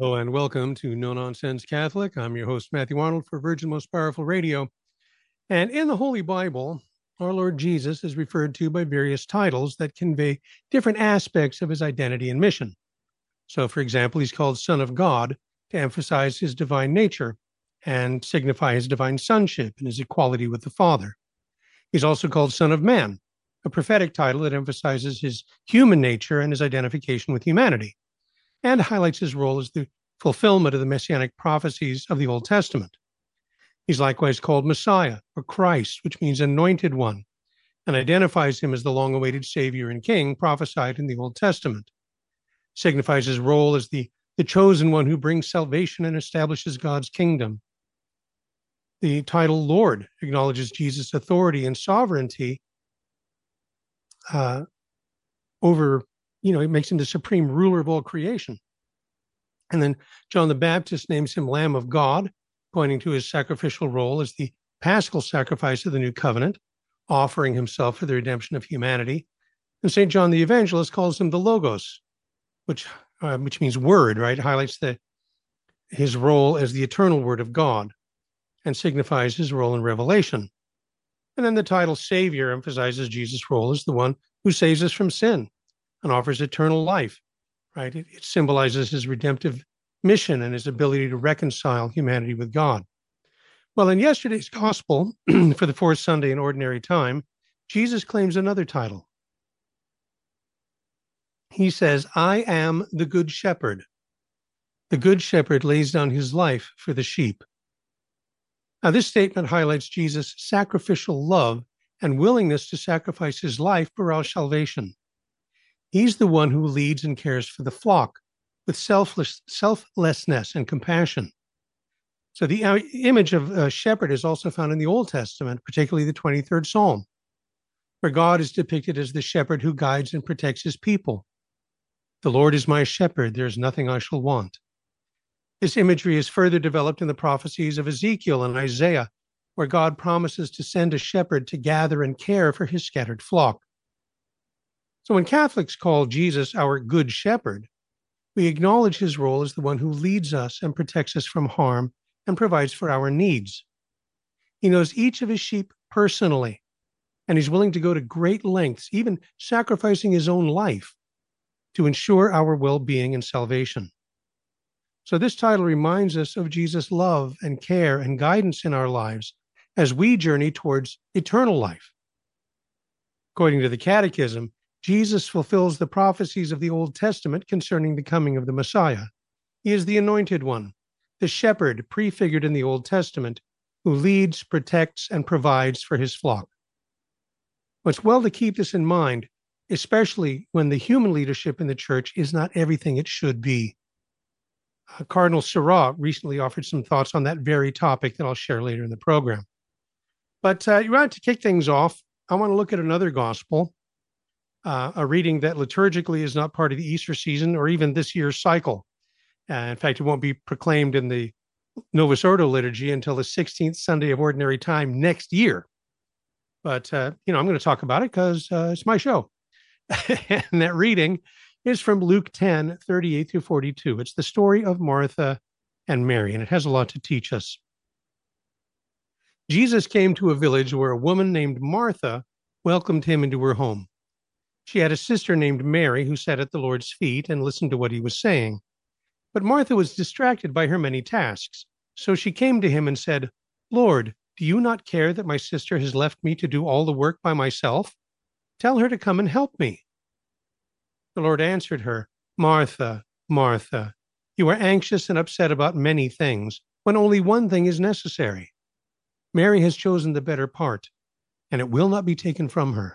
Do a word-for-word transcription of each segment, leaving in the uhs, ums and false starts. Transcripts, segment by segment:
Hello and welcome to No Nonsense Catholic. I'm your host, Matthew Arnold, for Virgin Most Powerful Radio. And in the Holy Bible, our Lord Jesus is referred to by various titles that convey different aspects of his identity and mission. So, for example, he's called Son of God to emphasize his divine nature and signify his divine sonship and his equality with the Father. He's also called Son of Man, a prophetic title that emphasizes his human nature and his identification with humanity, and highlights his role as the fulfillment of the messianic prophecies of the Old Testament. He's likewise called Messiah, or Christ, which means anointed one, and identifies him as the long-awaited Savior and King prophesied in the Old Testament. Signifies his role as the, the chosen one who brings salvation and establishes God's kingdom. The title Lord acknowledges Jesus' authority and sovereignty uh, over, you know, it makes him the supreme ruler of all creation. And then John the Baptist names him Lamb of God, pointing to his sacrificial role as the paschal sacrifice of the new covenant, offering himself for the redemption of humanity. And Saint John the Evangelist calls him the Logos, which uh, which means word, right? Highlights the his role as the eternal word of God and signifies his role in Revelation. And then the title Savior emphasizes Jesus' role as the one who saves us from sin and offers eternal life, right? It, it symbolizes his redemptive mission and his ability to reconcile humanity with God. Well, in yesterday's gospel, for the fourth Sunday in Ordinary Time, Jesus claims another title. He says, I am the Good Shepherd. The Good Shepherd lays down his life for the sheep. Now, this statement highlights Jesus' sacrificial love and willingness to sacrifice his life for our salvation. He's the one who leads and cares for the flock with selfless, selflessness and compassion. So the uh, image of a shepherd is also found in the Old Testament, particularly the twenty-third Psalm, where God is depicted as the shepherd who guides and protects his people. The Lord is my shepherd, there is nothing I shall want. This imagery is further developed in the prophecies of Ezekiel and Isaiah, where God promises to send a shepherd to gather and care for his scattered flock. So when Catholics call Jesus our Good Shepherd, we acknowledge his role as the one who leads us and protects us from harm and provides for our needs. He knows each of his sheep personally, and he's willing to go to great lengths, even sacrificing his own life, to ensure our well-being and salvation. So this title reminds us of Jesus' love and care and guidance in our lives as we journey towards eternal life. According to the Catechism, Jesus fulfills the prophecies of the Old Testament concerning the coming of the Messiah. He is the anointed one, the shepherd prefigured in the Old Testament, who leads, protects, and provides for his flock. It's well to keep this in mind, especially when the human leadership in the church is not everything it should be. Uh, Cardinal Sarah recently offered some thoughts on that very topic that I'll share later in the program. But uh, right to kick things off, I want to look at another gospel, uh, a reading that liturgically is not part of the Easter season or even this year's cycle. Uh, in fact, it won't be proclaimed in the Novus Ordo liturgy until the sixteenth Sunday of Ordinary Time next year. But, uh, you know, I'm going to talk about it because uh, it's my show. And that reading is from Luke ten, thirty-eight through forty-two. It's the story of Martha and Mary, and it has a lot to teach us. Jesus came to a village where a woman named Martha welcomed him into her home. She had a sister named Mary who sat at the Lord's feet and listened to what he was saying. But Martha was distracted by her many tasks, so she came to him and said, Lord, do you not care that my sister has left me to do all the work by myself? Tell her to come and help me. The Lord answered her, Martha, Martha, you are anxious and upset about many things, when only one thing is necessary. Mary has chosen the better part, and it will not be taken from her.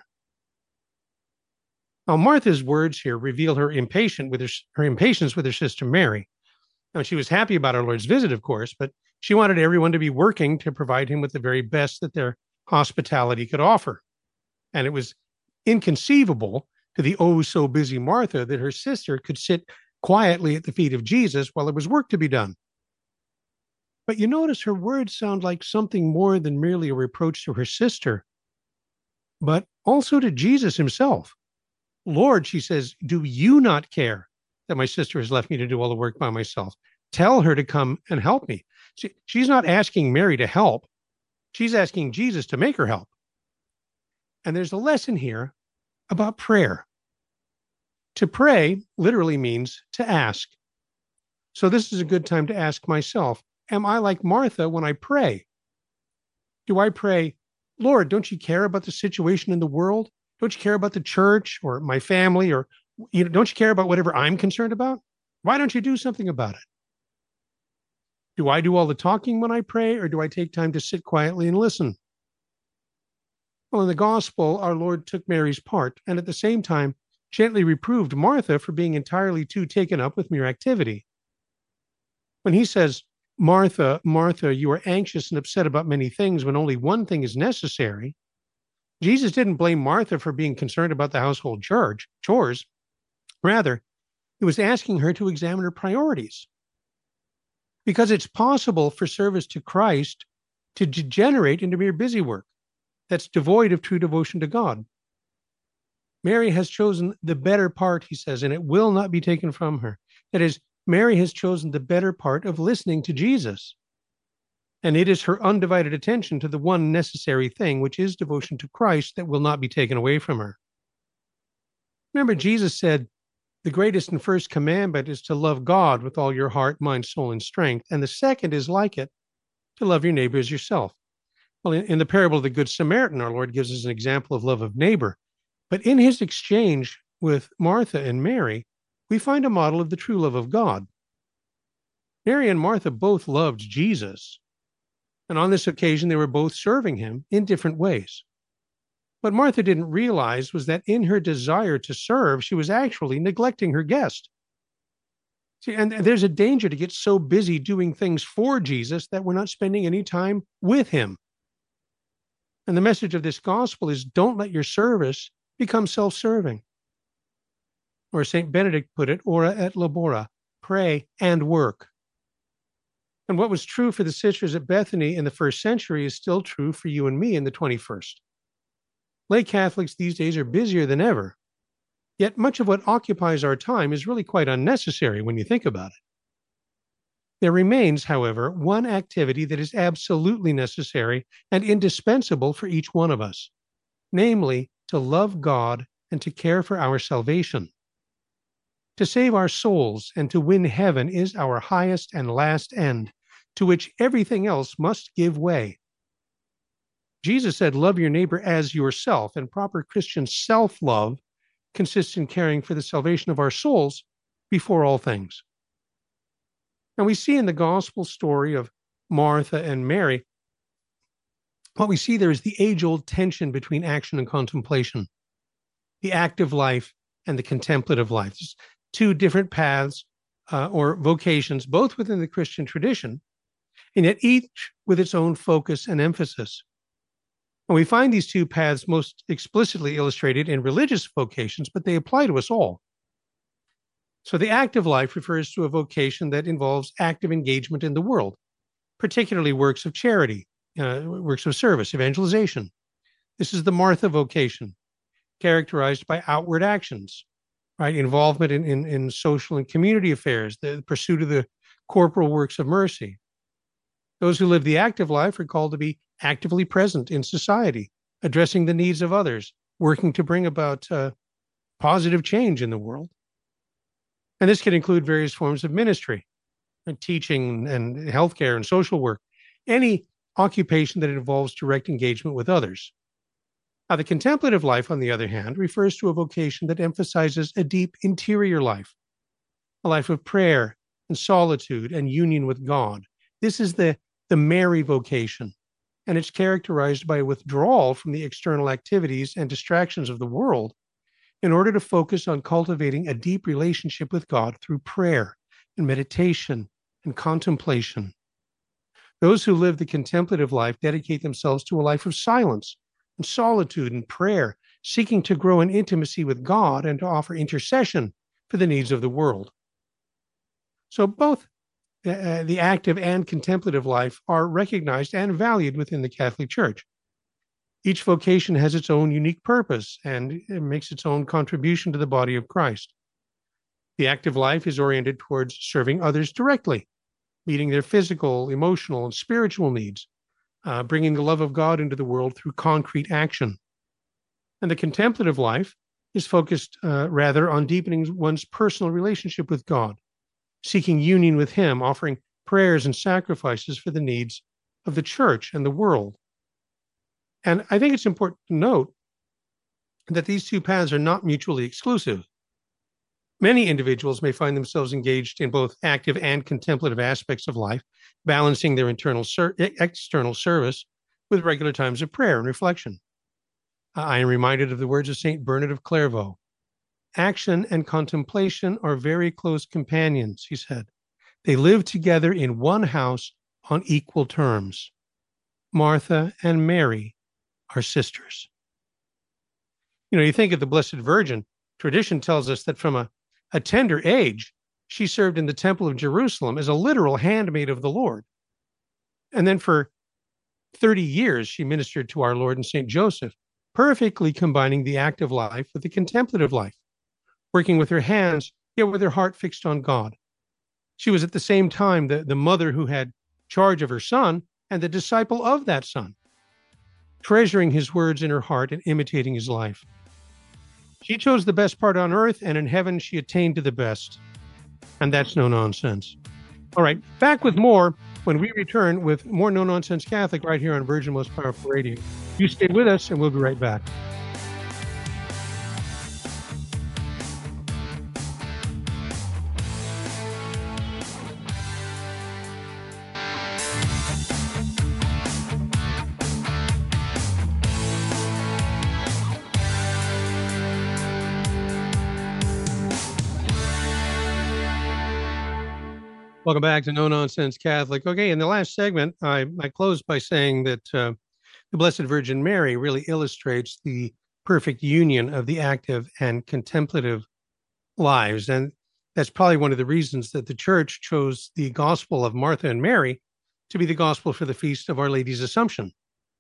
Now, Martha's words here reveal her impatience with her, her impatience with her sister Mary. Now, she was happy about our Lord's visit, of course, but she wanted everyone to be working to provide him with the very best that their hospitality could offer. And it was inconceivable to the oh-so-busy Martha that her sister could sit quietly at the feet of Jesus while there was work to be done. But you notice her words sound like something more than merely a reproach to her sister, but also to Jesus himself. Lord, she says, do you not care that my sister has left me to do all the work by myself? tell her to come and help me. She, she's not asking Mary to help. She's asking Jesus to make her help. And there's a lesson here about prayer. To pray literally means to ask. So this is a good time to ask myself, am I like Martha when I pray? Do I pray, Lord, don't you care about the situation in the world? Don't you care about the church or my family? Or you know, don't you care about whatever I'm concerned about? Why don't you do something about it? Do I do all the talking when I pray, or do I take time to sit quietly and listen? Well, in the gospel, our Lord took Mary's part and at the same time gently reproved Martha for being entirely too taken up with mere activity. When he says, Martha, Martha, you are anxious and upset about many things when only one thing is necessary, Jesus didn't blame Martha for being concerned about the household chores. Rather, he was asking her to examine her priorities. Because it's possible for service to Christ to degenerate into mere busy work that's devoid of true devotion to God. Mary has chosen the better part, he says, and it will not be taken from her. That is, Mary has chosen the better part of listening to Jesus. And it is her undivided attention to the one necessary thing, which is devotion to Christ, that will not be taken away from her. Remember, Jesus said, the greatest and first commandment is to love God with all your heart, mind, soul, and strength. And the second is like it, to love your neighbor as yourself. Well, in, in the parable of the Good Samaritan, our Lord gives us an example of love of neighbor. But in his exchange with Martha and Mary, we find a model of the true love of God. Mary and Martha both loved Jesus. And on this occasion, they were both serving him in different ways. What Martha didn't realize was that in her desire to serve, she was actually neglecting her guest. See, and there's a danger to get so busy doing things for Jesus that we're not spending any time with him. And the message of this gospel is, don't let your service become self-serving. Or Saint Benedict put it, ora et labora, pray and work. And what was true for the sisters at Bethany in the first century is still true for you and me in the twenty-first. Lay Catholics these days are busier than ever, yet much of what occupies our time is really quite unnecessary when you think about it. There remains, however, one activity that is absolutely necessary and indispensable for each one of us, namely, to love God and to care for our salvation. To save our souls and to win heaven is our highest and last end, to which everything else must give way. Jesus said, love your neighbor as yourself, and proper Christian self-love consists in caring for the salvation of our souls before all things. And we see in the gospel story of Martha and Mary, what we see there is the age-old tension between action and contemplation, the active life and the contemplative life. There's two different paths uh, or vocations, both within the Christian tradition, and yet each with its own focus and emphasis. And we find these two paths most explicitly illustrated in religious vocations, but they apply to us all. So the active life refers to a vocation that involves active engagement in the world, particularly works of charity, uh, works of service, evangelization. This is the Martha vocation, characterized by outward actions, right? Involvement in, in, in social and community affairs, the pursuit of the corporal works of mercy. Those who live the active life are called to be actively present in society, addressing the needs of others, working to bring about uh, positive change in the world. And this can include various forms of ministry, and teaching and healthcare and social work, any occupation that involves direct engagement with others. Now, the contemplative life, on the other hand, refers to a vocation that emphasizes a deep interior life, a life of prayer and solitude and union with God. This is the, the Mary vocation, and it's characterized by a withdrawal from the external activities and distractions of the world in order to focus on cultivating a deep relationship with God through prayer and meditation and contemplation. Those who live the contemplative life dedicate themselves to a life of silence and solitude and prayer, seeking to grow in intimacy with God and to offer intercession for the needs of the world. So both uh, the active and contemplative life are recognized and valued within the Catholic Church. Each vocation has its own unique purpose and it makes its own contribution to the body of Christ. The active life is oriented towards serving others directly meeting their physical, emotional, and spiritual needs, uh, bringing the love of God into the world through concrete action. And the contemplative life is focused uh, rather on deepening one's personal relationship with God, seeking union with Him, offering prayers and sacrifices for the needs of the church and the world. And I think it's important to note that these two paths are not mutually exclusive. Many individuals may find themselves engaged in both active and contemplative aspects of life, balancing their internal ser- external service with regular times of prayer and reflection. I am reminded of the words of Saint Bernard of Clairvaux. Action and contemplation are very close companions, he said. They live together in one house on equal terms. Martha and Mary are sisters. You know, you think of the Blessed Virgin, tradition tells us that from a, a tender age, she served in the Temple of Jerusalem as a literal handmaid of the Lord. And then for thirty years, she ministered to our Lord and Saint Joseph, perfectly combining the active life with the contemplative life, working with her hands, yet with her heart fixed on God. She was at the same time the, the mother who had charge of her son and the disciple of that son, treasuring his words in her heart and imitating his life. She chose the best part on earth, and in heaven she attained to the best. And that's no nonsense. All right, back with more when we return with more No Nonsense Catholic right here on Virgin Most Powerful Radio. You stay with us, and we'll be right back. Welcome back to No Nonsense Catholic. Okay, in the last segment, I, I closed by saying that uh, the Blessed Virgin Mary really illustrates the perfect union of the active and contemplative lives. And that's probably one of the reasons that the Church chose the Gospel of Martha and Mary to be the Gospel for the Feast of Our Lady's Assumption.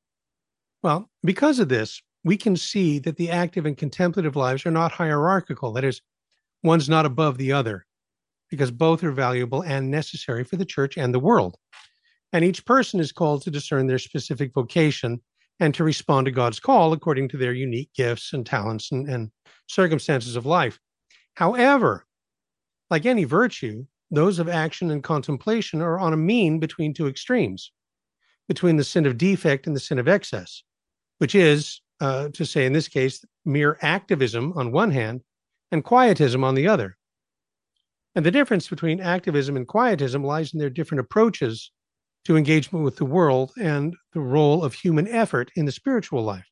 Well, because of this, we can see that the active and contemplative lives are not hierarchical. That is, one's not above the other, because both are valuable and necessary for the church and the world. And each person is called to discern their specific vocation and to respond to God's call according to their unique gifts and talents and, and circumstances of life. However, like any virtue, those of action and contemplation are on a mean between two extremes, between the sin of defect and the sin of excess, which is, uh, to say in this case, mere activism on one hand and quietism on the other. And the difference between activism and quietism lies in their different approaches to engagement with the world and the role of human effort in the spiritual life.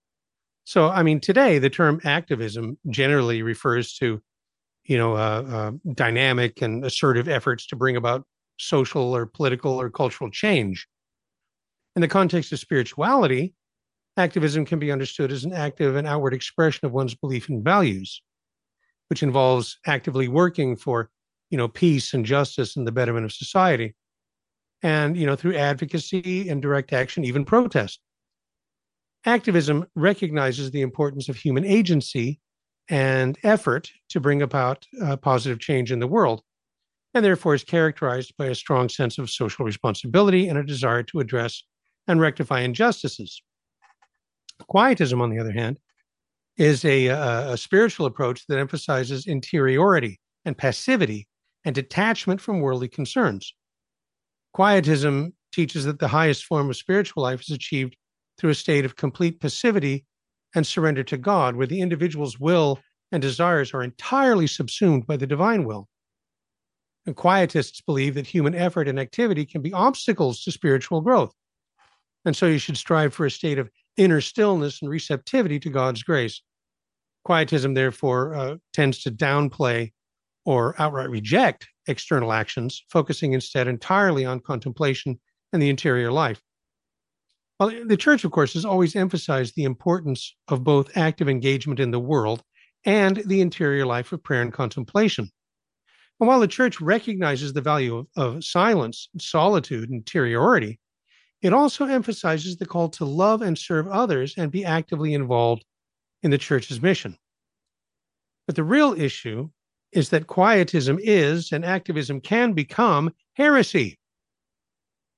So, I mean, today the term activism generally refers to, you know, uh, uh, dynamic and assertive efforts to bring about social or political or cultural change. In the context of spirituality, activism can be understood as an active and outward expression of one's belief and values, which involves actively working for, you know, peace and justice and the betterment of society. And, you know, through advocacy and direct action, even protest. Activism recognizes the importance of human agency and effort to bring about uh, positive change in the world, and therefore is characterized by a strong sense of social responsibility and a desire to address and rectify injustices. Quietism, on the other hand, is a, a, a spiritual approach that emphasizes interiority and passivity and detachment from worldly concerns. Quietism teaches that the highest form of spiritual life is achieved through a state of complete passivity and surrender to God, where the individual's will and desires are entirely subsumed by the divine will. And quietists believe that human effort and activity can be obstacles to spiritual growth. And so you should strive for a state of inner stillness and receptivity to God's grace. Quietism, therefore, uh, tends to downplay or outright reject external actions, focusing instead entirely on contemplation and the interior life. Well, the Church, of course, has always emphasized the importance of both active engagement in the world and the interior life of prayer and contemplation. And while the Church recognizes the value of, of silence, solitude, and interiority, it also emphasizes the call to love and serve others and be actively involved in the Church's mission. But the real issue is that quietism is, and activism can become, heresy.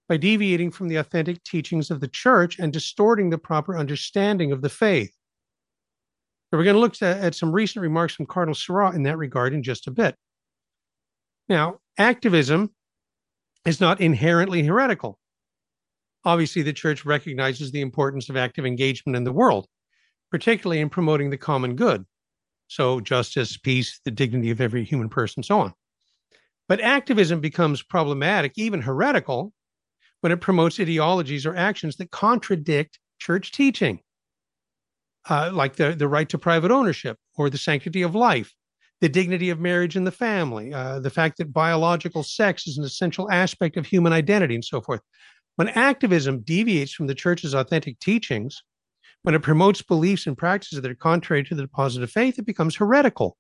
by deviating from the authentic teachings of the church and distorting the proper understanding of the faith. So we're going to look at, at some recent remarks from Cardinal Sarah in that regard in just a bit. Now, activism is not inherently heretical. Obviously, the church recognizes the importance of active engagement in the world, particularly in promoting the common good. So justice, peace, the dignity of every human person, so on. But activism becomes problematic, even heretical, when it promotes ideologies or actions that contradict church teaching, uh, like the, the right to private ownership or the sanctity of life, the dignity of marriage and the family, uh, the fact that biological sex is an essential aspect of human identity, and so forth. When activism deviates from the church's authentic teachings, when it promotes beliefs and practices that are contrary to the deposit of faith, it becomes heretical.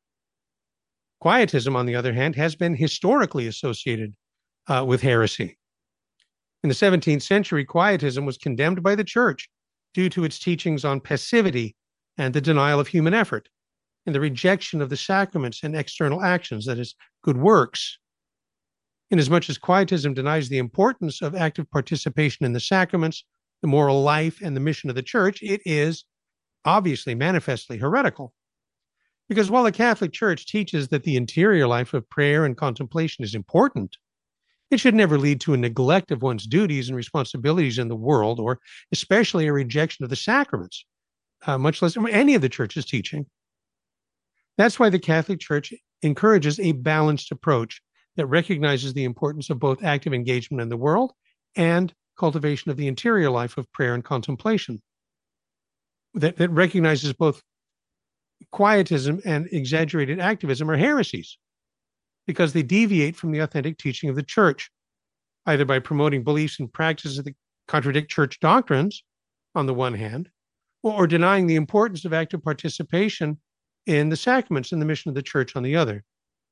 Quietism, on the other hand, has been historically associated uh, with heresy. In the seventeenth century, Quietism was condemned by the church due to its teachings on passivity and the denial of human effort, and the rejection of the sacraments and external actions, that is, good works. Inasmuch as Quietism denies the importance of active participation in the sacraments, the moral life, and the mission of the church, it is obviously manifestly heretical. Because while the Catholic Church teaches that the interior life of prayer and contemplation is important, it should never lead to a neglect of one's duties and responsibilities in the world, or especially a rejection of the sacraments, uh, much less any of the church's teaching. That's why the Catholic Church encourages a balanced approach that recognizes the importance of both active engagement in the world and cultivation of the interior life of prayer and contemplation. That, that recognizes both Quietism and exaggerated activism are heresies, because they deviate from the authentic teaching of the church, either by promoting beliefs and practices that contradict church doctrines on the one hand, or, or denying the importance of active participation in the sacraments and the mission of the church on the other.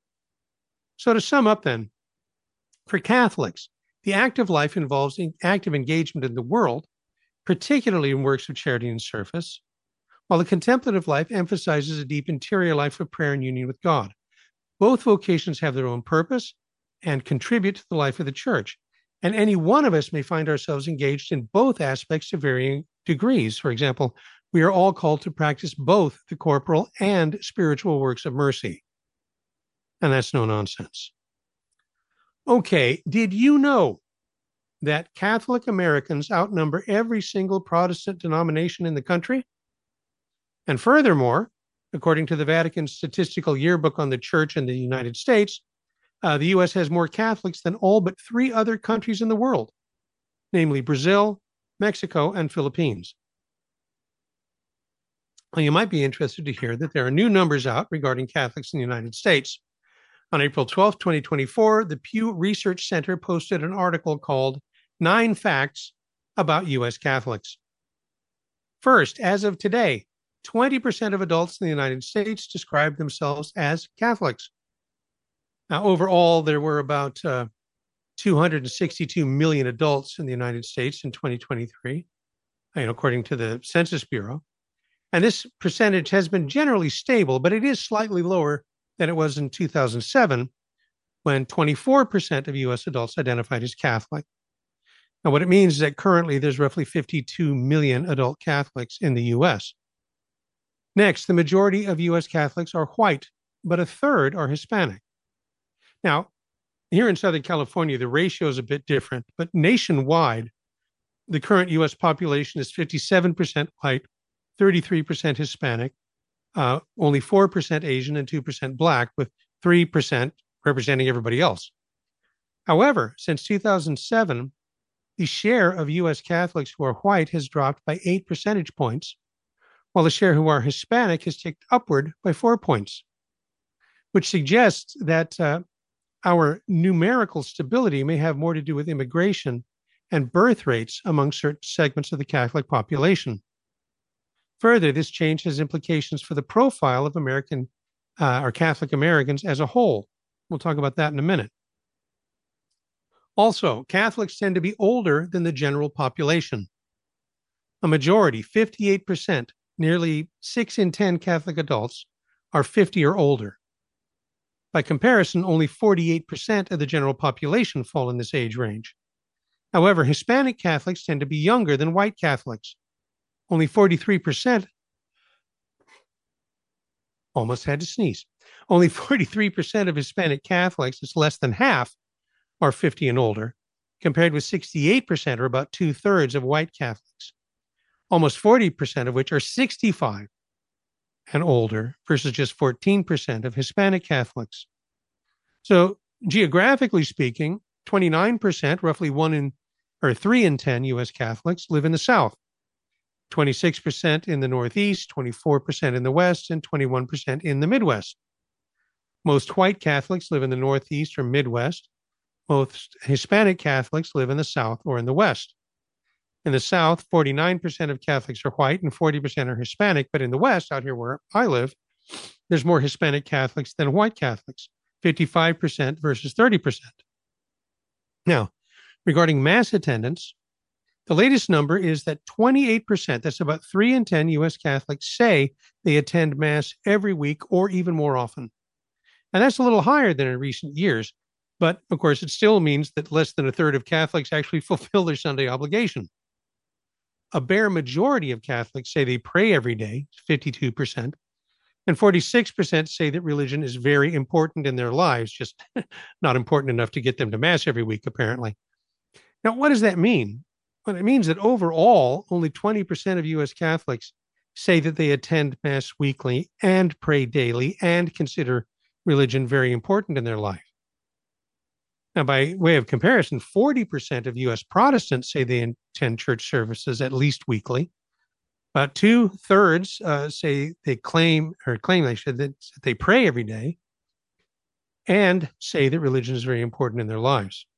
So to sum up then, for Catholics, the active life involves active engagement in the world, particularly in works of charity and service, while the contemplative life emphasizes a deep interior life of prayer and union with God. Both vocations have their own purpose and contribute to the life of the church, and any one of us may find ourselves engaged in both aspects to varying degrees. For example, we are all called to practice both the corporal and spiritual works of mercy. And that's no nonsense. Okay, did you know that Catholic Americans outnumber every single Protestant denomination in the country? And furthermore, according to the Vatican Statistical Yearbook on the Church in the United States, uh, the U S has more Catholics than all but three other countries in the world, namely Brazil, Mexico, and Philippines. Well, you might be interested to hear that there are new numbers out regarding Catholics in the United States. On April twelfth, twenty twenty-four, the Pew Research Center posted an article called Nine Facts About U S Catholics. First, as of today, twenty percent of adults in the United States describe themselves as Catholics. Now, overall, there were about uh, two hundred sixty-two million adults in the United States in twenty twenty-three, you know, according to the Census Bureau. And this percentage has been generally stable, but it is slightly lower than it was in two thousand seven, when twenty-four percent of U S adults identified as Catholic. Now, what it means is that currently there's roughly fifty-two million adult Catholics in the U S. Next, the majority of U S Catholics are white, but a third are Hispanic. Now, here in Southern California, the ratio is a bit different, but nationwide, the current U S population is fifty-seven percent white, thirty-three percent Hispanic, uh, only four percent Asian, and two percent Black, with three percent representing everybody else. However, since two thousand seven, the share of U S Catholics who are white has dropped by eight percentage points, while the share who are Hispanic has ticked upward by four points, which suggests that uh, our numerical stability may have more to do with immigration and birth rates among certain segments of the Catholic population. Further, this change has implications for the profile of American uh, or Catholic Americans as a whole. We'll talk about that in a minute. Also, Catholics tend to be older than the general population. A majority, fifty-eight percent, nearly six in ten Catholic adults, are fifty or older. By comparison, only forty-eight percent of the general population fall in this age range. However, Hispanic Catholics tend to be younger than white Catholics. Only forty-three percent, almost had to sneeze, only forty-three percent of Hispanic Catholics, it's less than half, are fifty and older, compared with sixty-eight percent, or about two-thirds, of white Catholics, almost forty percent of which are sixty-five and older, versus just fourteen percent of Hispanic Catholics. So geographically speaking, twenty-nine percent, roughly one in or three in ten U S Catholics live in the South, twenty-six percent in the Northeast, twenty-four percent in the West, and twenty-one percent in the Midwest. Most white Catholics live in the Northeast or Midwest. Most Hispanic Catholics live in the South or in the West. In the South, forty-nine percent of Catholics are white and forty percent are Hispanic. But in the West, out here where I live, there's more Hispanic Catholics than white Catholics, fifty-five percent versus thirty percent. Now, regarding Mass attendance, the latest number is that twenty-eight percent, that's about three in ten U S Catholics, say they attend Mass every week or even more often. And that's a little higher than in recent years. But, of course, it still means that less than a third of Catholics actually fulfill their Sunday obligation. A bare majority of Catholics say they pray every day, fifty-two percent, and forty-six percent say that religion is very important in their lives, just not important enough to get them to Mass every week, apparently. Now, what does that mean? Well, it means that overall, only twenty percent of U S Catholics say that they attend Mass weekly and pray daily and consider religion very important in their life. Now, by way of comparison, forty percent of U S Protestants say they attend church services at least weekly. About two-thirds uh, say they claim, or claim they should, that they pray every day and say that religion is very important in their lives.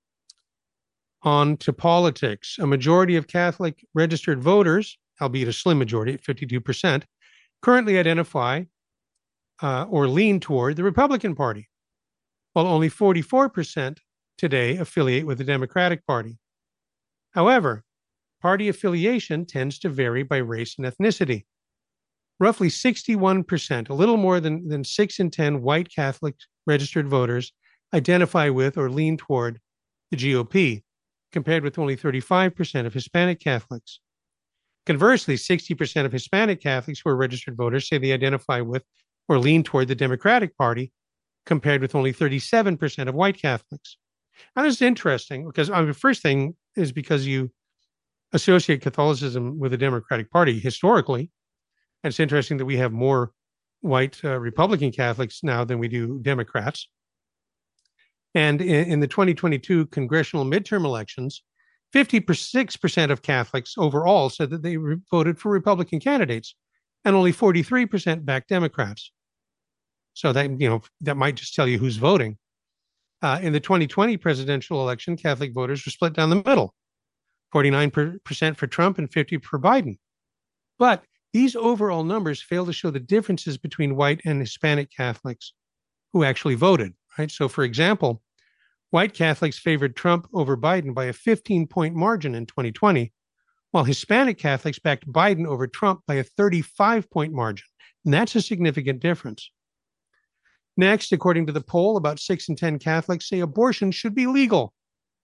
On to politics. A majority of Catholic registered voters, albeit a slim majority at fifty-two percent, currently identify uh, or lean toward the Republican Party, while only forty-four percent today affiliate with the Democratic Party. However, party affiliation tends to vary by race and ethnicity. Roughly sixty-one percent, a little more than, than six in ten white Catholic registered voters, identify with or lean toward the G O P, compared with only thirty-five percent of Hispanic Catholics. Conversely, sixty percent of Hispanic Catholics who are registered voters say they identify with or lean toward the Democratic Party, compared with only thirty-seven percent of white Catholics. Now, this is interesting because I mean, the first thing is because you associate Catholicism with the Democratic Party historically. And it's interesting that we have more white uh, Republican Catholics now than we do Democrats. And in, in the twenty twenty-two congressional midterm elections, fifty-six percent of Catholics overall said that they re- voted for Republican candidates, and only forty-three percent backed Democrats. So that, you know, that might just tell you who's voting. Uh, in the twenty twenty presidential election, Catholic voters were split down the middle, forty-nine percent for Trump and fifty percent for Biden. But these overall numbers fail to show the differences between white and Hispanic Catholics who actually voted, right? So, for example, white Catholics favored Trump over Biden by a fifteen-point margin in twenty twenty, while Hispanic Catholics backed Biden over Trump by a thirty-five-point margin. And that's a significant difference. Next, according to the poll, about six in ten Catholics say abortion should be legal.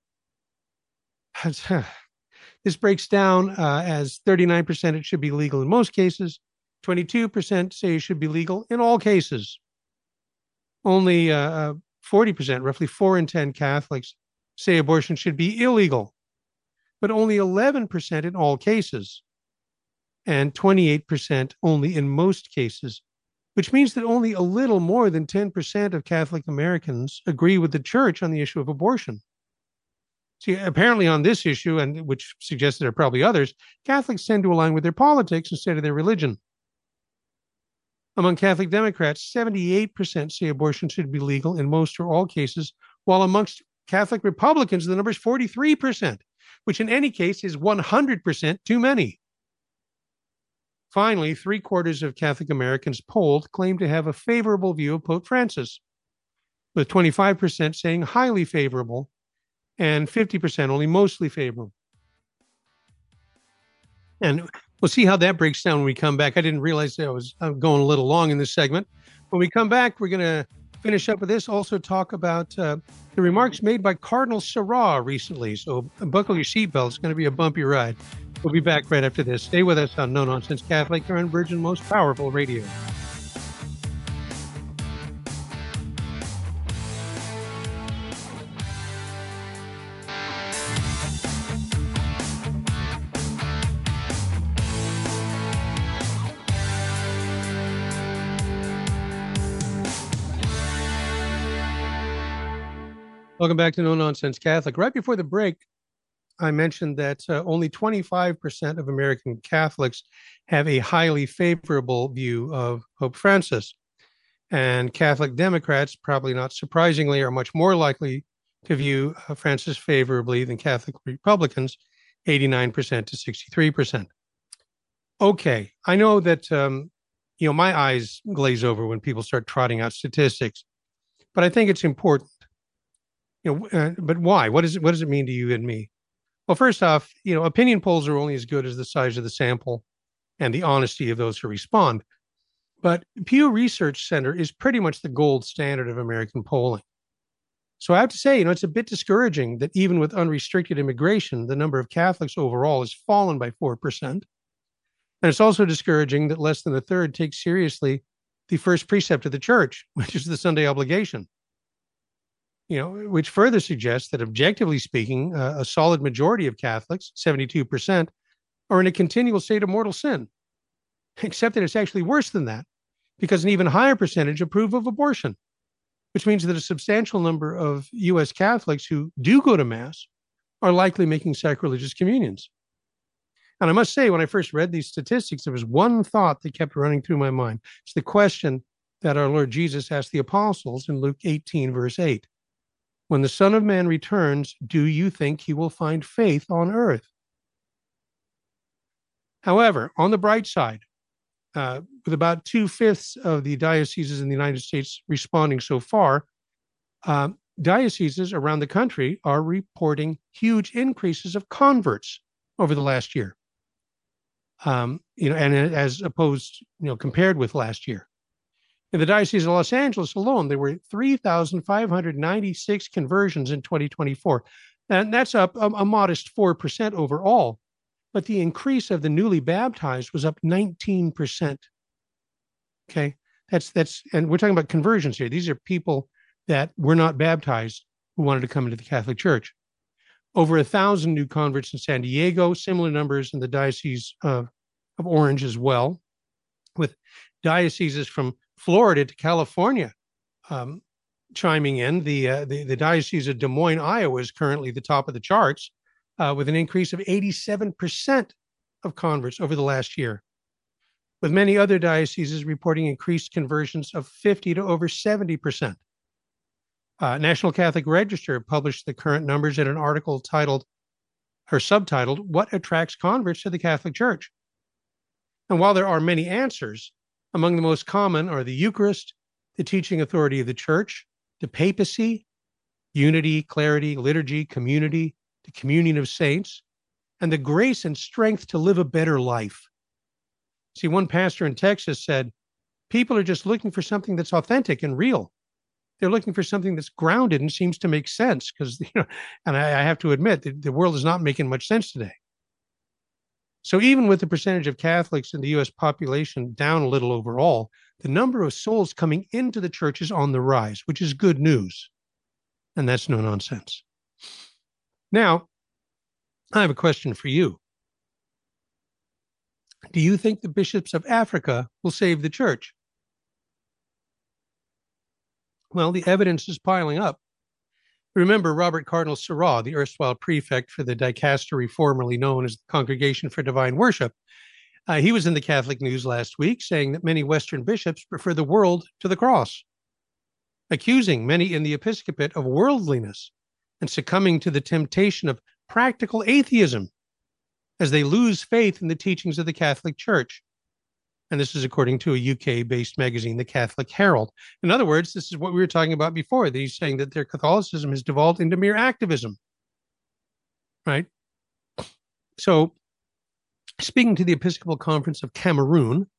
This breaks down uh, as thirty-nine percent it should be legal in most cases, twenty-two percent say it should be legal in all cases. Only uh, forty percent, roughly four in ten Catholics, say abortion should be illegal, but only eleven percent in all cases, and twenty-eight percent only in most cases, which means that only a little more than ten percent of Catholic Americans agree with the church on the issue of abortion. See, apparently on this issue, and which suggests there are probably others, Catholics tend to align with their politics instead of their religion. Among Catholic Democrats, seventy-eight percent say abortion should be legal in most or all cases, while amongst Catholic Republicans, the number is forty-three percent, which in any case is one hundred percent too many. Finally, three quarters of Catholic Americans polled claim to have a favorable view of Pope Francis, with twenty-five percent saying highly favorable and fifty percent only mostly favorable. And we'll see how that breaks down when we come back. I didn't realize that I was going a little long in this segment. When we come back, we're going to Finish up with this, also talk about uh, the remarks made by Cardinal Sarah recently. So buckle your seatbelt. It's going to be a bumpy ride. We'll be back right after this. Stay with us on No Nonsense Catholic, here on Virgin Most Powerful Radio. Welcome back to No Nonsense Catholic. Right before the break, I mentioned that uh, only twenty-five percent of American Catholics have a highly favorable view of Pope Francis. And Catholic Democrats, probably not surprisingly, are much more likely to view uh, Francis favorably than Catholic Republicans, eighty-nine percent to sixty-three percent. Okay, I know that, um, you know, my eyes glaze over when people start trotting out statistics, but I think it's important. You know, uh, but why? What does it, what does it mean to you and me? Well, first off, you know, opinion polls are only as good as the size of the sample and the honesty of those who respond. But Pew Research Center is pretty much the gold standard of American polling. So I have to say, you know, it's a bit discouraging that even with unrestricted immigration, the number of Catholics overall has fallen by four percent. And it's also discouraging that less than a third take seriously the first precept of the church, which is the Sunday obligation. You know, which further suggests that objectively speaking, uh, a solid majority of Catholics, seventy-two percent, are in a continual state of mortal sin, except that it's actually worse than that, because an even higher percentage approve of abortion, which means that a substantial number of U S Catholics who do go to Mass are likely making sacrilegious communions. And I must say, when I first read these statistics, there was one thought that kept running through my mind. It's the question that our Lord Jesus asked the apostles in Luke eighteen, verse eight. When the Son of Man returns, do you think he will find faith on earth? However, on the bright side, uh, with about two-fifths of the dioceses in the United States responding so far, uh, dioceses around the country are reporting huge increases of converts over the last year. Um, you know, and as opposed, you know, compared with last year. In the Diocese of Los Angeles alone, there were three thousand five hundred ninety-six conversions in twenty twenty-four. And that's up a, a modest four percent overall. But the increase of the newly baptized was up nineteen percent. Okay, that's, that's, and we're talking about conversions here. These are people that were not baptized who wanted to come into the Catholic Church. Over a thousand new converts in San Diego, similar numbers in the Diocese of, of Orange as well, with dioceses from Florida to California um, chiming in. The, uh, the the Diocese of Des Moines, Iowa is currently the top of the charts uh, with an increase of eighty-seven percent of converts over the last year, with many other dioceses reporting increased conversions of fifty to over seventy percent. Uh, National Catholic Register published the current numbers in an article titled, or subtitled, What Attracts Converts to the Catholic Church? And while there are many answers, among the most common are the Eucharist, the teaching authority of the Church, the papacy, unity, clarity, liturgy, community, the communion of saints, and the grace and strength to live a better life. See, one pastor in Texas said, people are just looking for something that's authentic and real. They're looking for something that's grounded and seems to make sense because, you know, and I, I have to admit that the world is not making much sense today. So even with the percentage of Catholics in the U S population down a little overall, the number of souls coming into the church is on the rise, which is good news. And that's no nonsense. Now, I have a question for you. Do you think the bishops of Africa will save the church? Well, the evidence is piling up. Remember Robert Cardinal Sarah, the erstwhile prefect for the dicastery formerly known as the Congregation for Divine Worship. Uh, he was in the Catholic news last week saying that many Western bishops prefer the world to the cross, accusing many in the episcopate of worldliness and succumbing to the temptation of practical atheism as they lose faith in the teachings of the Catholic Church. And this is according to a U K-based magazine, the Catholic Herald. In other words, this is what we were talking about before. He's saying that their Catholicism has devolved into mere activism, right? So, speaking to the Episcopal Conference of Cameroon,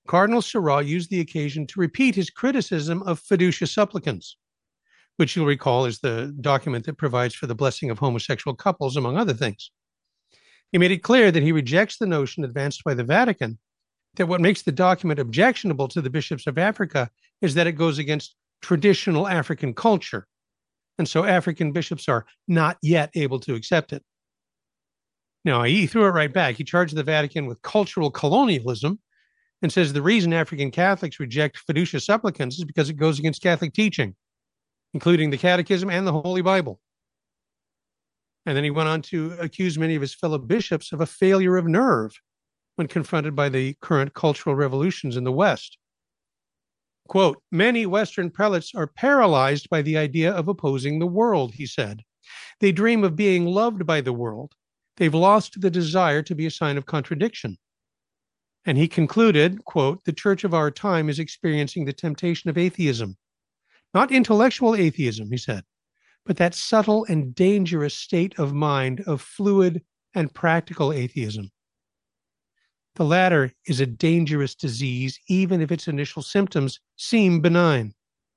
Cardinal Sarah used the occasion to repeat his criticism of fiducia supplicans, which you'll recall is the document that provides for the blessing of homosexual couples, among other things. He made it clear that he rejects the notion advanced by the Vatican that what makes the document objectionable to the bishops of Africa is that it goes against traditional African culture. And so African bishops are not yet able to accept it. Now, he threw it right back. He charged the Vatican with cultural colonialism and says the reason African Catholics reject fiducia supplicans is because it goes against Catholic teaching, including the Catechism and the Holy Bible. And then he went on to accuse many of his fellow bishops of a failure of nerve when confronted by the current cultural revolutions in the West. Quote, many Western prelates are paralyzed by the idea of opposing the world, he said. They dream of being loved by the world. They've lost the desire to be a sign of contradiction. And he concluded, quote, the church of our time is experiencing the temptation of atheism. Not intellectual atheism, he said, but that subtle and dangerous state of mind of fluid and practical atheism. The latter is a dangerous disease, even if its initial symptoms seem benign.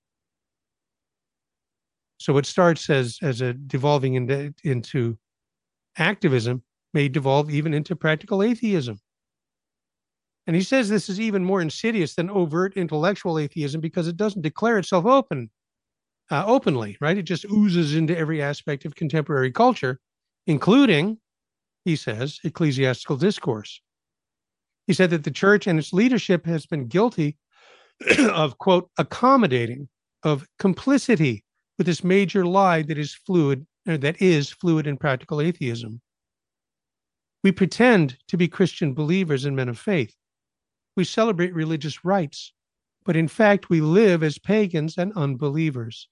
So what starts as, as a devolving into, into activism may devolve even into practical atheism. And he says this is even more insidious than overt intellectual atheism because it doesn't declare itself open, uh, openly, right? It just oozes into every aspect of contemporary culture, including, he says, ecclesiastical discourse. He said that the church and its leadership has been guilty of, quote, accommodating, of complicity with this major lie that is fluid, or that is fluid and practical atheism. We pretend to be Christian believers and men of faith. We celebrate religious rites, but in fact we live as pagans and unbelievers.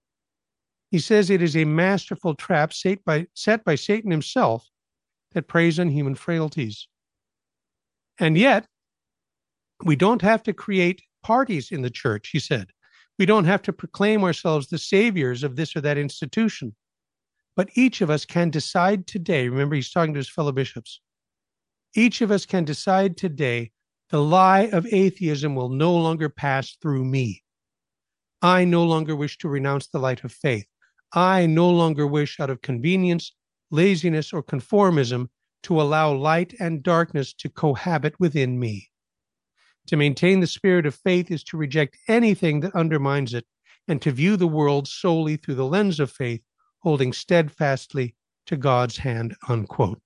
He says it is a masterful trap set by, set by Satan himself that preys on human frailties. And yet, we don't have to create parties in the church, he said. We don't have to proclaim ourselves the saviors of this or that institution. But each of us can decide today, remember he's talking to his fellow bishops, each of us can decide today the lie of atheism will no longer pass through me. I no longer wish to renounce the light of faith. I no longer wish out of convenience, laziness, or conformism to allow light and darkness to cohabit within me. To maintain the spirit of faith is to reject anything that undermines it and to view the world solely through the lens of faith, holding steadfastly to God's hand, unquote.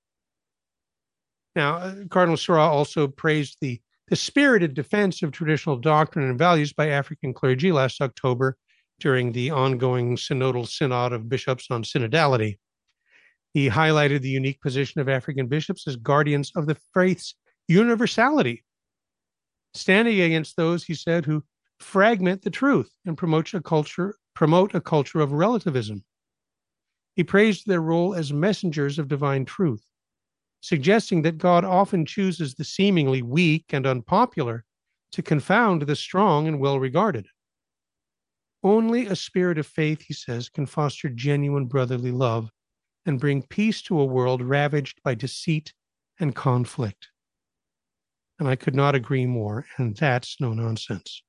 Now, uh, Cardinal Sarah also praised the, the spirited defense of traditional doctrine and values by African clergy last October during the ongoing synodal synod of bishops on synodality. He highlighted the unique position of African bishops as guardians of the faith's universality, standing against those, he said, who fragment the truth and promote a culture, promote a culture of relativism. He praised their role as messengers of divine truth, suggesting that God often chooses the seemingly weak and unpopular to confound the strong and well-regarded. Only a spirit of faith, he says, can foster genuine brotherly love and bring peace to a world ravaged by deceit and conflict. And I could not agree more, and that's no nonsense.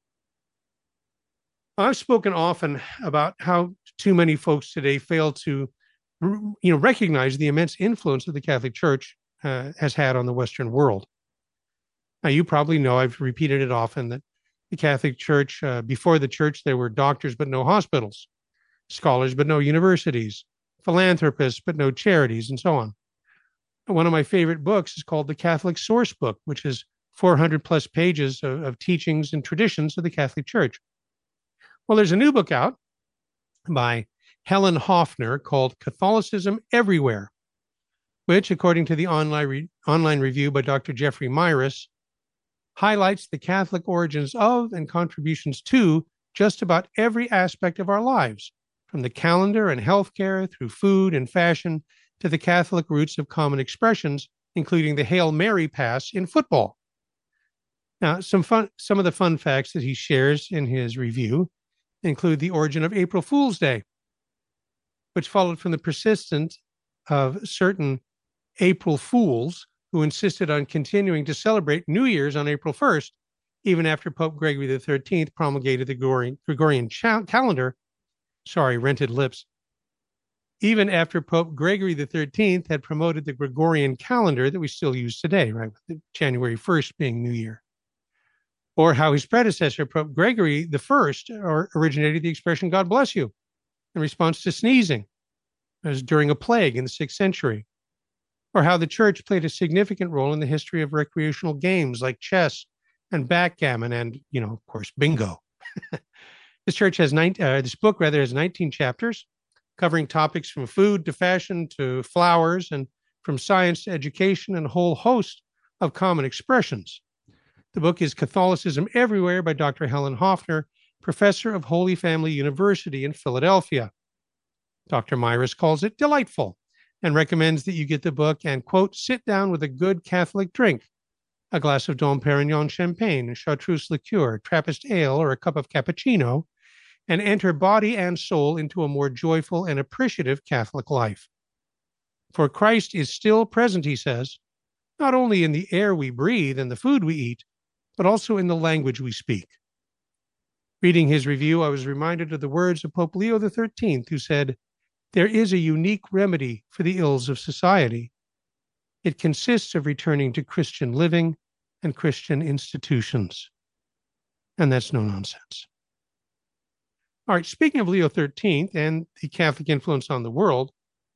I've spoken often about how too many folks today fail to you know, recognize the immense influence that the Catholic Church uh, has had on the Western world. Now, you probably know, I've repeated it often, that the Catholic Church, uh, before the church, there were doctors but no hospitals, scholars but no universities, philanthropists but no charities, and so on. One of my favorite books is called The Catholic Source Book, which is four hundred plus pages of, of teachings and traditions of the Catholic Church. Well, there's a new book out by Helen Hoffner called Catholicism Everywhere, which, according to the online, re- online review by Doctor Jeffrey Myris, highlights the Catholic origins of and contributions to just about every aspect of our lives, from the calendar and healthcare through food and fashion to the Catholic roots of common expressions, including the Hail Mary pass in football. Now, some fun, some of the fun facts that he shares in his review include the origin of April Fool's Day, which followed from the persistence of certain April Fools who insisted on continuing to celebrate New Year's on April first even after Pope Gregory the thirteenth promulgated the Gregorian, Gregorian cha- calendar. Sorry, rented lips. Even after Pope Gregory the thirteenth had promoted the Gregorian calendar that we still use today, right? With January first being New Year. Or how his predecessor, Pope Gregory the first, originated the expression, God bless you, in response to sneezing, as during a plague in the sixth century. Or how the church played a significant role in the history of recreational games like chess and backgammon and, you know, of course, bingo. This church has nine, uh, this book rather has nineteen chapters covering topics from food to fashion to flowers and from science to education and a whole host of common expressions. The book is Catholicism Everywhere by Doctor Helen Hoffner, professor of Holy Family University in Philadelphia. Doctor Myris calls it delightful and recommends that you get the book and, quote, sit down with a good Catholic drink, a glass of Dom Perignon champagne, a chartreuse liqueur, Trappist ale, or a cup of cappuccino, and enter body and soul into a more joyful and appreciative Catholic life. For Christ is still present, he says, not only in the air we breathe and the food we eat, but also in the language we speak. Reading his review, I was reminded of the words of Pope Leo the thirteenth, who said, there is a unique remedy for the ills of society. It consists of returning to Christian living and Christian institutions. And that's no nonsense. All right, speaking of Leo the thirteenth and the Catholic influence on the world,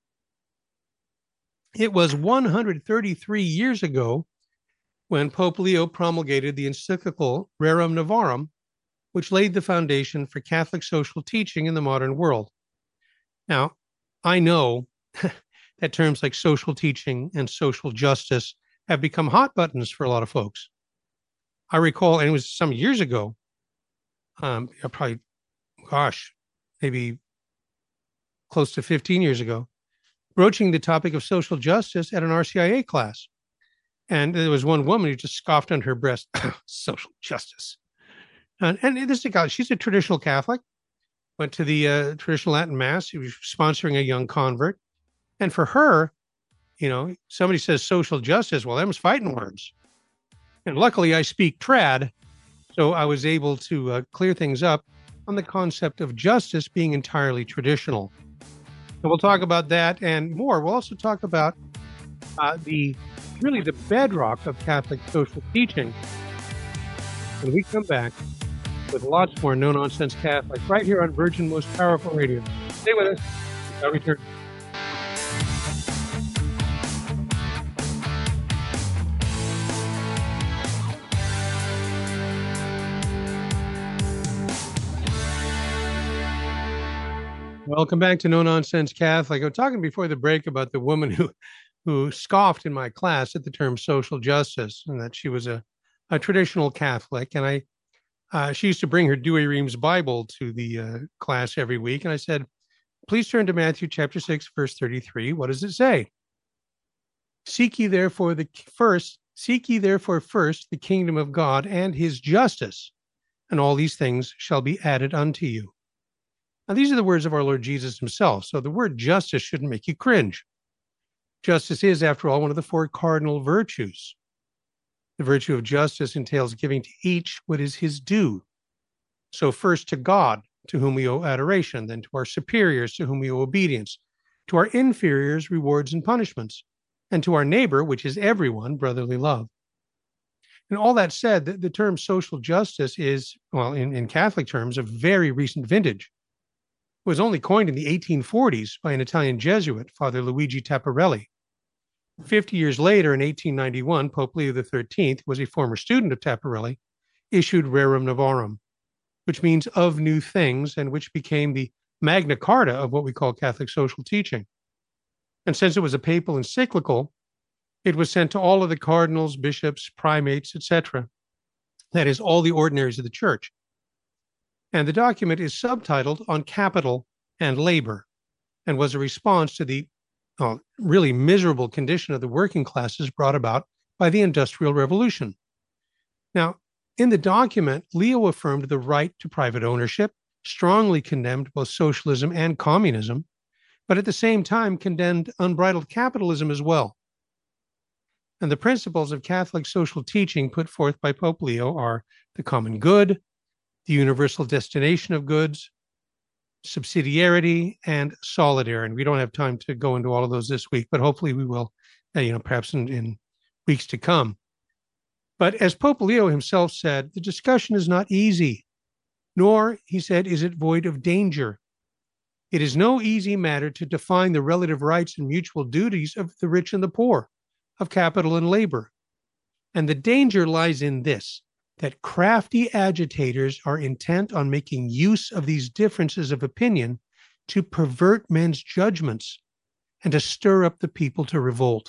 it was one hundred thirty-three years ago when Pope Leo promulgated the encyclical Rerum Novarum, which laid the foundation for Catholic social teaching in the modern world. Now, I know that terms like social teaching and social justice have become hot buttons for a lot of folks. I recall, and it was some years ago, um, probably, gosh, maybe close to fifteen years ago, broaching the topic of social justice at an R C I A class. And there was one woman who just scoffed under her breast, social justice. And, and this is a guy, she's a traditional Catholic, went to the uh, traditional Latin Mass. He was sponsoring a young convert. And for her, you know, somebody says social justice, well, them's fighting words. And luckily I speak trad, so I was able to uh, clear things up on the concept of justice being entirely traditional. So we'll talk about that and more. We'll also talk about uh, the really the bedrock of Catholic social teaching when we come back with lots more no-nonsense Catholic right here on Virgin Most Powerful Radio. Stay with us. I'll return. Welcome back to No Nonsense Catholic. I was talking before the break about the woman who who scoffed in my class at the term social justice and that she was a, a traditional Catholic. And I, uh, she used to bring her Douay-Rheims Bible to the uh, class every week. And I said, please turn to Matthew chapter six, verse thirty-three. What does it say? Seek ye therefore the first, seek ye therefore first the kingdom of God and his justice, and all these things shall be added unto you. Now, these are the words of our Lord Jesus himself. So the word justice shouldn't make you cringe. Justice is, after all, one of the four cardinal virtues. The virtue of justice entails giving to each what is his due. So first to God, to whom we owe adoration, then to our superiors, to whom we owe obedience, to our inferiors, rewards and punishments, and to our neighbor, which is everyone, brotherly love. And all that said, the, the term social justice is, well, in, in Catholic terms, a very recent vintage. It was only coined in the eighteen forties by an Italian Jesuit, Father Luigi Tapparelli. Fifty years later, in eighteen ninety-one, Pope Leo the thirteenth, was a former student of Tapparelli, issued Rerum Novarum, which means of new things, and which became the Magna Carta of what we call Catholic social teaching. And since it was a papal encyclical, it was sent to all of the cardinals, bishops, primates, et cetera. That is, all the ordinaries of the church. And the document is subtitled On Capital and Labor, and was a response to the oh, really miserable condition of the working classes brought about by the Industrial Revolution. Now, in the document, Leo affirmed the right to private ownership, strongly condemned both socialism and communism, but at the same time condemned unbridled capitalism as well. And the principles of Catholic social teaching put forth by Pope Leo are the common good, the universal destination of goods, subsidiarity, and solidarity. And we don't have time to go into all of those this week, but hopefully we will, uh, you know, perhaps in, in weeks to come. But as Pope Leo himself said, the discussion is not easy, nor, he said, is it void of danger. It is no easy matter to define the relative rights and mutual duties of the rich and the poor, of capital and labor. And the danger lies in this, that crafty agitators are intent on making use of these differences of opinion to pervert men's judgments and to stir up the people to revolt.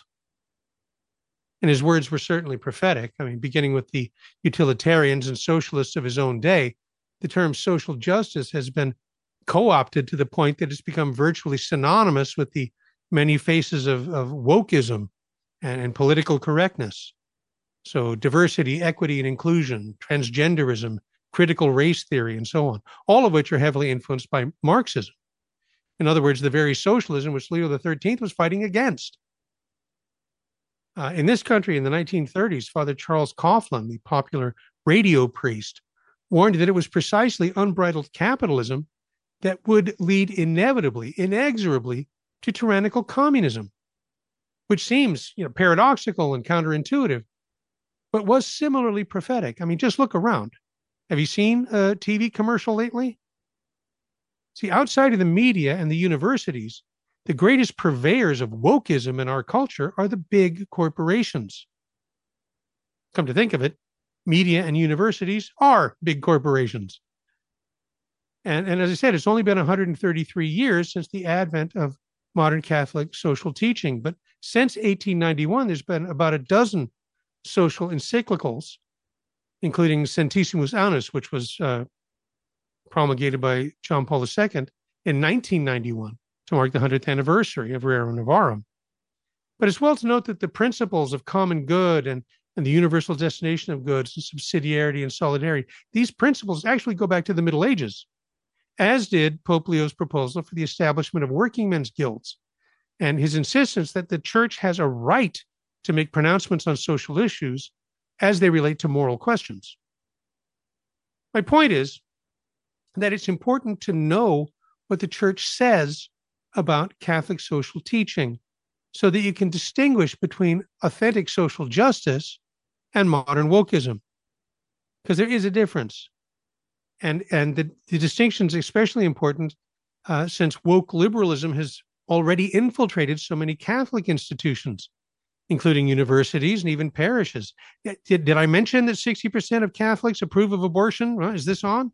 And his words were certainly prophetic. I mean, beginning with the utilitarians and socialists of his own day, the term social justice has been co-opted to the point that it's become virtually synonymous with the many faces of, of wokeism and, and political correctness. So diversity, equity, and inclusion, transgenderism, critical race theory, and so on, all of which are heavily influenced by Marxism. In other words, the very socialism which Leo the thirteenth was fighting against. Uh, in this country in the nineteen thirties, Father Charles Coughlin, the popular radio priest, warned that it was precisely unbridled capitalism that would lead inevitably, inexorably to tyrannical communism, which seems, you know, paradoxical and counterintuitive, but was similarly prophetic. I mean, just look around. Have you seen a T V commercial lately? See, outside of the media and the universities, the greatest purveyors of wokeism in our culture are the big corporations. Come to think of it, media and universities are big corporations. And, and as I said, it's only been one hundred thirty-three years since the advent of modern Catholic social teaching. But since eighteen ninety-one, there's been about a dozen social encyclicals, including Centesimus Annus, which was uh, promulgated by John Paul the Second in nineteen ninety-one to mark the one hundredth anniversary of Rerum Novarum. But it's well to note that the principles of common good and, and the universal destination of goods and subsidiarity and solidarity, these principles actually go back to the Middle Ages, as did Pope Leo's proposal for the establishment of working men's guilds and his insistence that the church has a right to make pronouncements on social issues as they relate to moral questions. My point is that it's important to know what the church says about Catholic social teaching so that you can distinguish between authentic social justice and modern wokeism, because there is a difference. And, and the, the distinction is especially important uh, since woke liberalism has already infiltrated so many Catholic institutions, including universities and even parishes. Did, did I mention that sixty percent of Catholics approve of abortion? Well, is this on?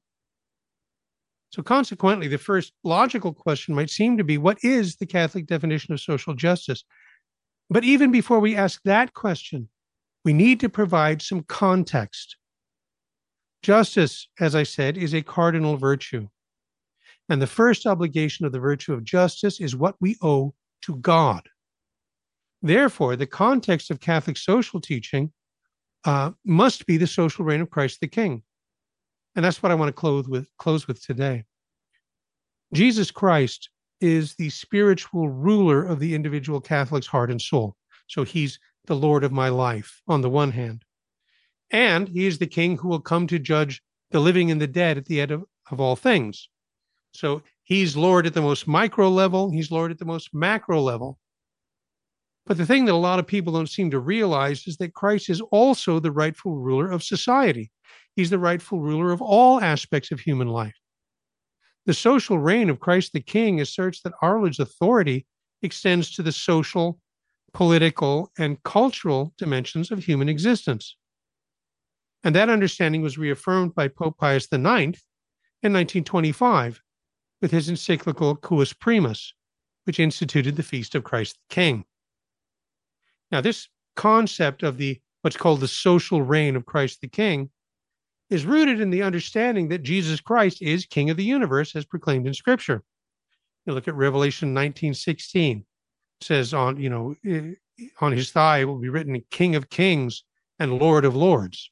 So consequently, the first logical question might seem to be, what is the Catholic definition of social justice? But even before we ask that question, we need to provide some context. Justice, as I said, is a cardinal virtue. And the first obligation of the virtue of justice is what we owe to God. Therefore, the context of Catholic social teaching uh, must be the social reign of Christ the King. And that's what I want to close with, close with today. Jesus Christ is the spiritual ruler of the individual Catholic's heart and soul. So he's the Lord of my life on the one hand. And he is the King who will come to judge the living and the dead at the end of, of all things. So he's Lord at the most micro level. He's Lord at the most macro level. But the thing that a lot of people don't seem to realize is that Christ is also the rightful ruler of society. He's the rightful ruler of all aspects of human life. The social reign of Christ the King asserts that our Lord's authority extends to the social, political, and cultural dimensions of human existence. And that understanding was reaffirmed by Pope Pius the Ninth in nineteen twenty-five with his encyclical Quis Primus, which instituted the Feast of Christ the King. Now, this concept of the what's called the social reign of Christ the King is rooted in the understanding that Jesus Christ is King of the universe as proclaimed in Scripture. You look at Revelation nineteen sixteen. It says on, you know, on his thigh will be written King of Kings and Lord of Lords.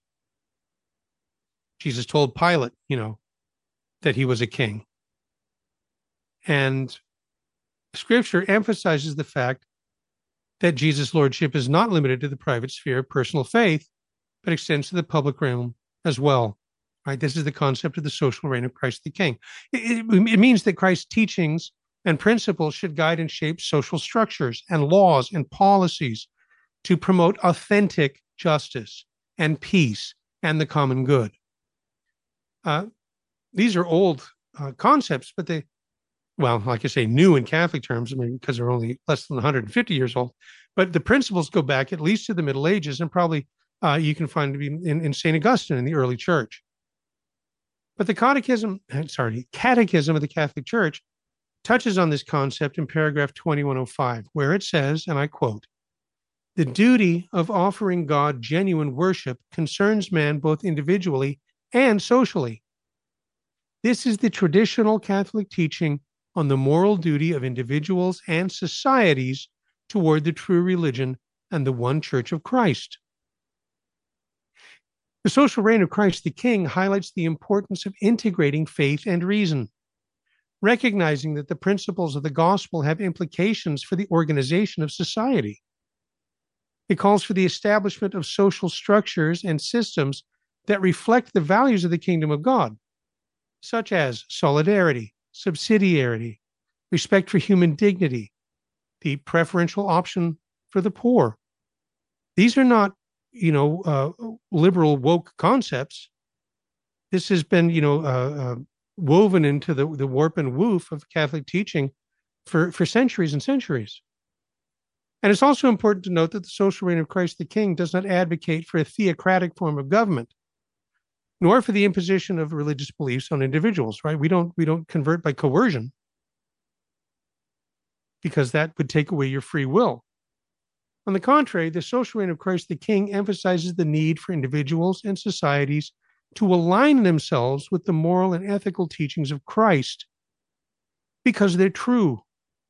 Jesus told Pilate, you know, that he was a king. And Scripture emphasizes the fact that Jesus' lordship is not limited to the private sphere of personal faith, but extends to the public realm as well. Right? This is the concept of the social reign of Christ the King. It, it, it means that Christ's teachings and principles should guide and shape social structures and laws and policies to promote authentic justice and peace and the common good. Uh, these are old uh, concepts, but they, well, like I say, new in Catholic terms, I mean, because they're only less than one hundred fifty years old. But the principles go back at least to the Middle Ages, and probably uh, you can find to be in, in Saint Augustine in the early church. But the Catechism, sorry, Catechism of the Catholic Church touches on this concept in paragraph twenty-one oh five, where it says, and I quote, "The duty of offering God genuine worship concerns man both individually and socially. This is the traditional Catholic teaching on the moral duty of individuals and societies toward the true religion and the one Church of Christ." The social reign of Christ the King highlights the importance of integrating faith and reason, recognizing that the principles of the gospel have implications for the organization of society. It calls for the establishment of social structures and systems that reflect the values of the kingdom of God, such as solidarity, subsidiarity, respect for human dignity, the preferential option for the poor. These are not, you know, uh, liberal woke concepts. This has been, you know, uh, uh, woven into the, the warp and woof of Catholic teaching for, for centuries and centuries. And it's also important to note that the social reign of Christ the King does not advocate for a theocratic form of government, nor for the imposition of religious beliefs on individuals, right? We don't, we don't convert by coercion, because that would take away your free will. On the contrary, the social reign of Christ the King emphasizes the need for individuals and societies to align themselves with the moral and ethical teachings of Christ because they're true.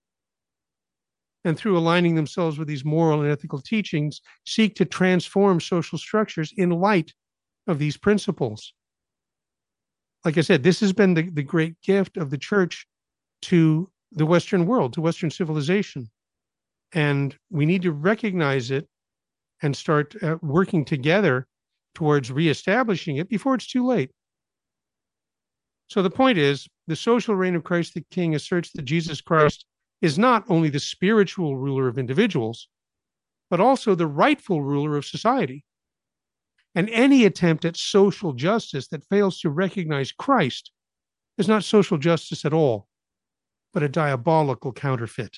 And through aligning themselves with these moral and ethical teachings, seek to transform social structures in light of these principles. Like I said, this has been the, the great gift of the church to the Western world, to Western civilization. And we need to recognize it and start uh, working together towards reestablishing it before it's too late. So the point is, the social reign of Christ the King asserts that Jesus Christ is not only the spiritual ruler of individuals, but also the rightful ruler of society. And any attempt at social justice that fails to recognize Christ is not social justice at all, but a diabolical counterfeit.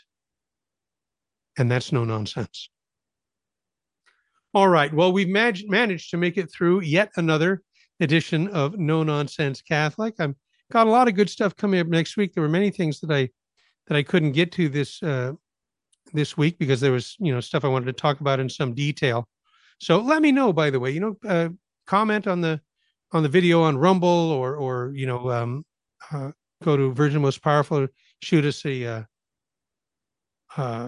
And that's no nonsense. All right. Well, we've mag- managed to make it through yet another edition of No Nonsense Catholic. I've got a lot of good stuff coming up next week. There were many things that I that I couldn't get to this uh, this week because there was, you know, stuff I wanted to talk about in some detail. So let me know, by the way, you know, uh, comment on the on the video on Rumble, or or you know, um, uh, go to Virgin Most Powerful, shoot us a uh, uh,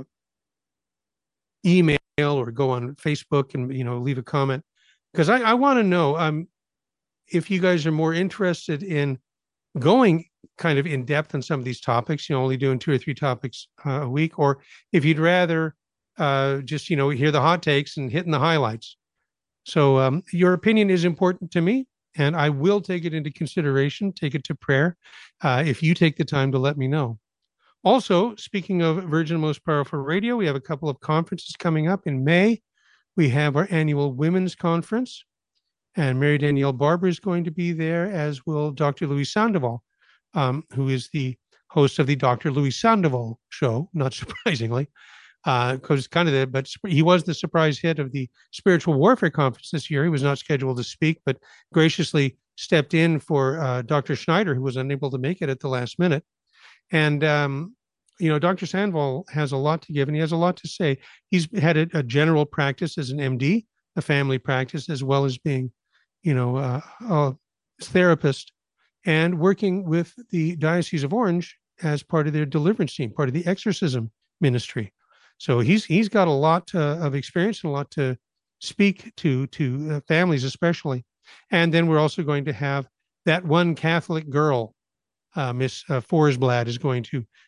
email, or go on Facebook and, you know, leave a comment, because I, I want to know um, if you guys are more interested in going kind of in depth on some of these topics, you know, only doing two or three topics uh, a week, or if you'd rather uh, just, you know, hear the hot takes and hitting the highlights. So um, your opinion is important to me, and I will take it into consideration, take it to prayer, uh, if you take the time to let me know. Also, speaking of Virgin Most Powerful Radio, we have a couple of conferences coming up in May. We have our annual Women's Conference, and Mary Danielle Barber is going to be there, as will Doctor Louis Sandoval, um, who is the host of the Doctor Louis Sandoval Show, not surprisingly, because uh, kind of the, but he was the surprise hit of the Spiritual Warfare Conference this year. He was not scheduled to speak, but graciously stepped in for uh, Doctor Schneider, who was unable to make it at the last minute. And, um, you know, Doctor Sandoval has a lot to give, and he has a lot to say. He's had a, a general practice as an M D, a family practice, as well as being, you know, uh, a therapist, and working with the Diocese of Orange as part of their deliverance team, part of the exorcism ministry. So he's he's got a lot uh, of experience and a lot to speak to, to uh, families especially. And then we're also going to have that one Catholic girl, Uh, Miss uh, Forsblad, is going to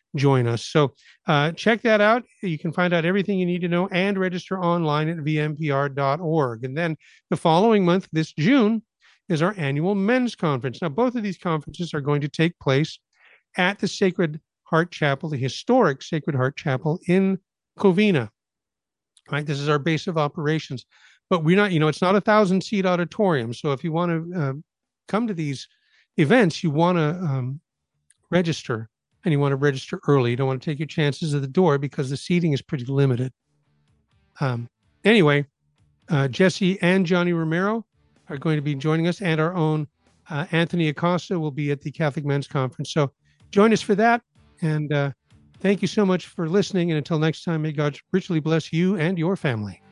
join us. So uh, check that out. You can find out everything you need to know and register online at v m p r dot org. And then the following month, this June, is our annual men's conference. Now, both of these conferences are going to take place at the Sacred Heart Chapel, the historic Sacred Heart Chapel in Covina. Right, this is our base of operations, but we're not, you know, it's not a thousand seat auditorium. So if you want to uh, come to these events, you want to um, register, and you want to register early. You don't want to take your chances at the door because the seating is pretty limited. Um, anyway, uh, Jesse and Johnny Romero are going to be joining us, and our own uh, Anthony Acosta will be at the Catholic Men's Conference. So join us for that. And uh, thank you so much for listening. And until next time, may God richly bless you and your family.